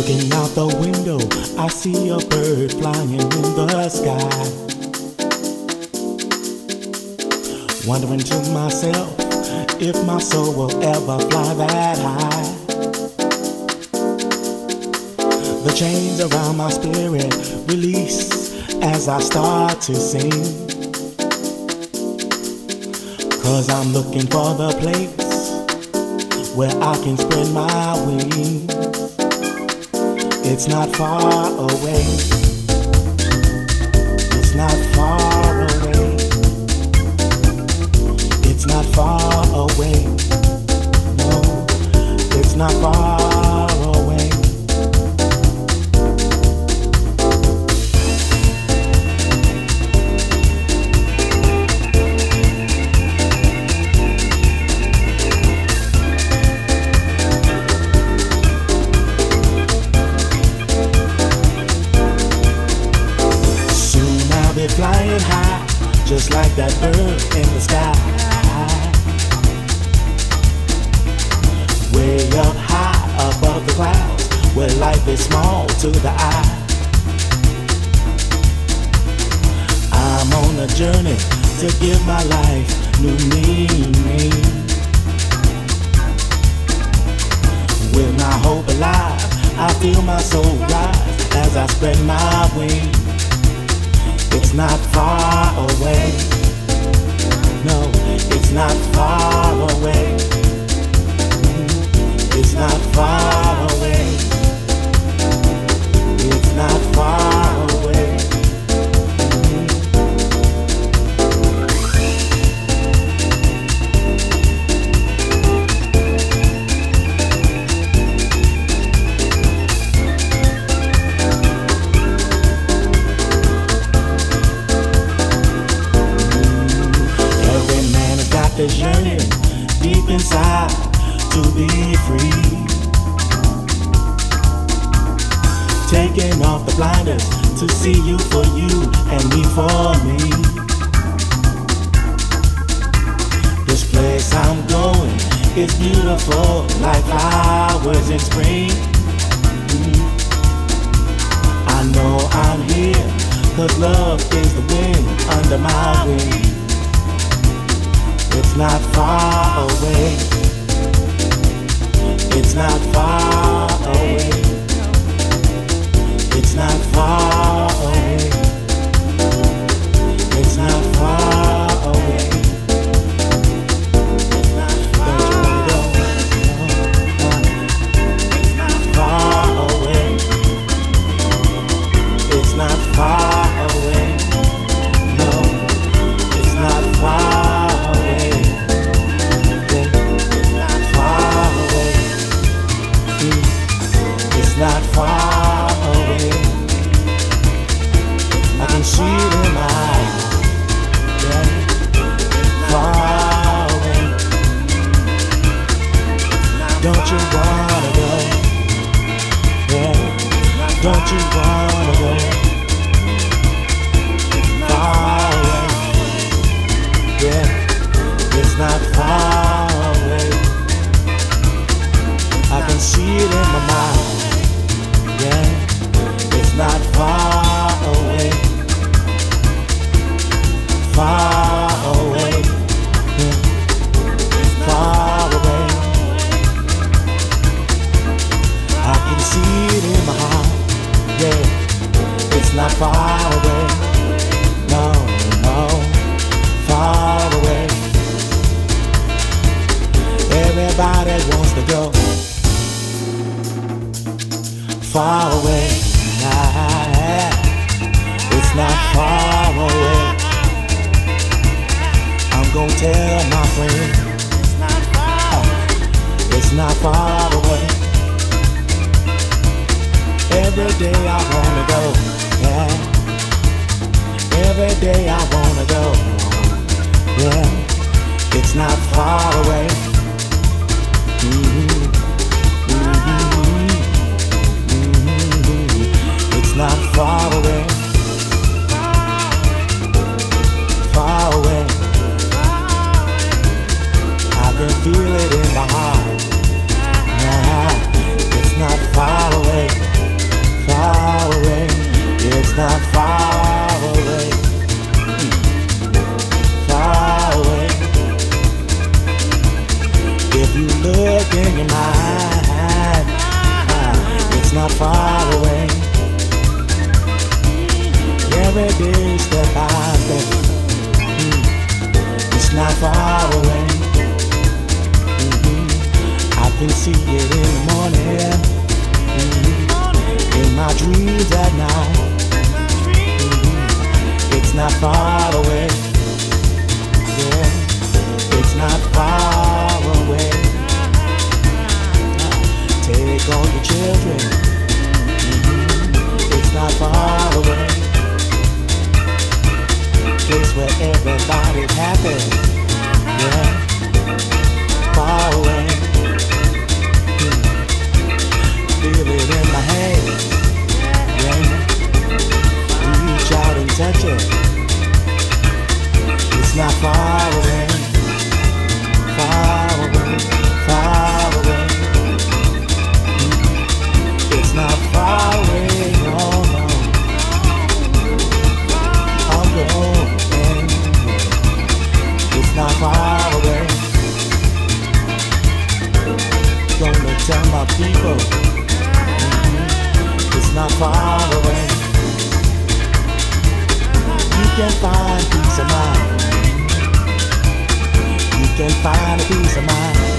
Looking out the window, I see a bird flying in the sky. Wondering to myself if my soul will ever fly that high. The chains around my spirit release as I start to sing. 'Cause I'm looking for the place where I can spread my wings. It's not far away. It's not far away. It's not far away. No, it's not far away. Flying high, just like that bird in the sky. Way up high above the clouds, where life is small to the eye. I'm on a journey to give my life new meaning. With my hope alive, I feel my soul rise as I spread my wings. It's not far away. No, it's not far away. It's not far away. It's not far away. This yearning deep inside to be free. Taking off the blinders to see you for you and me for me. This place I'm going is beautiful like flowers in spring. I know I'm here 'cause love is the wind under my wings. It's not far away. It's not far away. It's not far away. It's not far away. It's not far away. It's not far away. It's not far away. No, it's not far. Not far away. I can see it in my eyes. Yeah. Far away. Don't you wanna go? Yeah. Don't you wanna go? Far away. Yeah. It's not far away. I can see it in my mind. Yeah, it's not far away. Far away. Yeah. Far away. I can see it in my heart. Yeah, it's not far away. No, no, far away. Everybody wants to go far away. It's not far away. I'm gonna tell my friend it's not far away. Every day I wanna go. Yeah. Every day I wanna go. Yeah. It's not far away. Mm-hmm. It's not far away. Far away. I can feel it in my heart. Nah, it's not far away. If you look in your mind, it's not far away. Every day step by step, it's not far away. I can see it in the morning, in my dreams at night. It's not far away. Yeah, it's not far away. Take all your children. It's not far away. Place where everybody's happy. Yeah, far away. Feel it in my hand. Yeah, reach out and touch it. It's not far away. Far away. Far away. It's not far away. No, no. I'll go. It's not far away. Gonna tell my people, it's not far away. You can find peace of mind. You can find a peace of mind.